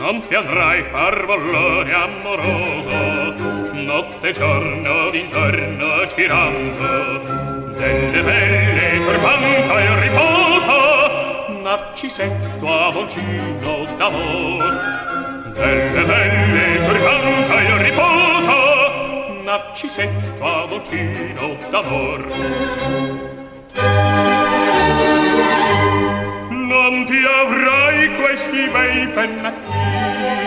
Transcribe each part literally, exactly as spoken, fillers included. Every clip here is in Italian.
non piangrai farvallone amoroso, notte e giorno d'intorno girando, delle belle turbanta e riposo, narcisetto avoncino d'amor. Delle belle turbanta e riposo, narcisetto avoncino d'amor. Non ti avrai questi bei pennacchi,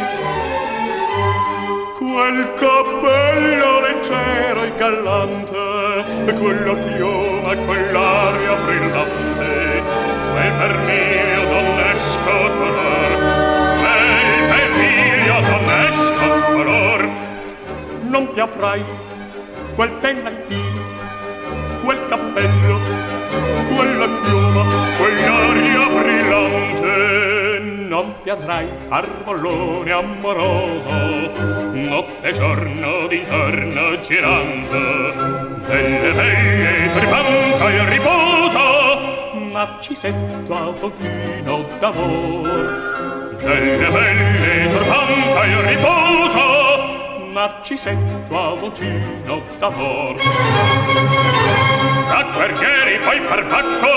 quel cappello leggero e gallante, quella chioma e quell'aria brillante, quel vermiglio donnesco color, quel vermiglio donnesco color. Non ti avrai quel pennacchino, quel cappello, quella chioma, quell'aria brillante, non piangrai farfallone amoroso, notte e giorno d'intorno girando, delle belle turbanta e riposo, narcisetto avoncino d'amor. Delle belle turbanta e riposo, narcisetto avoncino d'amor. Da guerrieri poi farbacco,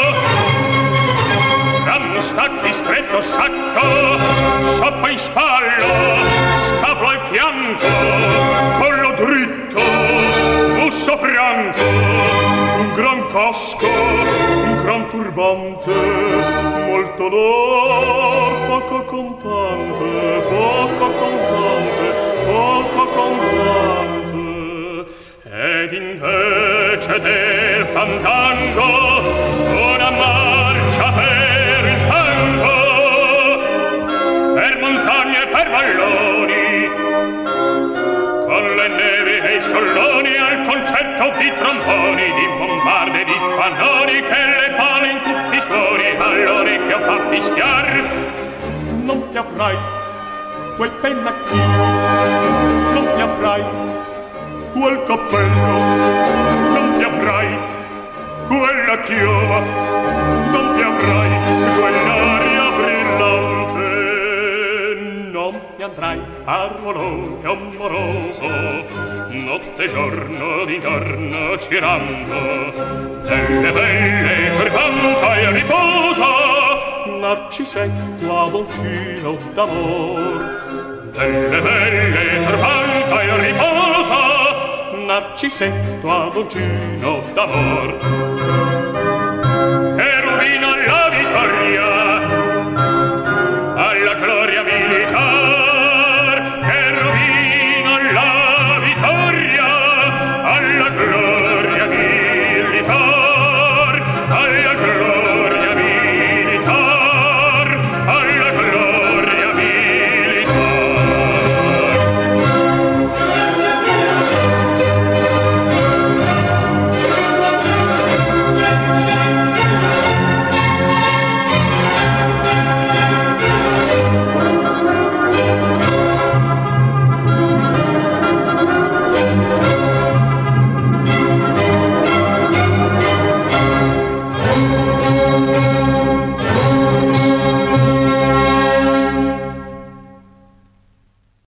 da mustacchi stretto sacco, scioppo in spallo, scapolo al fianco, collo dritto, busso franco, un gran casco, un gran turbante, molto d'or, poco contante, poco contante, poco contante. Ed invece del fandango una marcia per il fango, per montagne e per valloni, con le nevi e i solloni, al concerto di tromboni, di bombarde e di cannoni, che le pale in tutti i cori all'orecchio fa fischiar. Non ti avrai quel pennacchino, non ti avrai quel cappello, non ti avrai quella chioma, non ti avrai quell'aria brillante, non ti andrai farfallone amoroso, notte e giorno d'intorno girando, delle belle turbanta e riposo, narcisetto avoncino d'amor. Delle belle turbanta e riposo, narcisetto avoncino d'amor.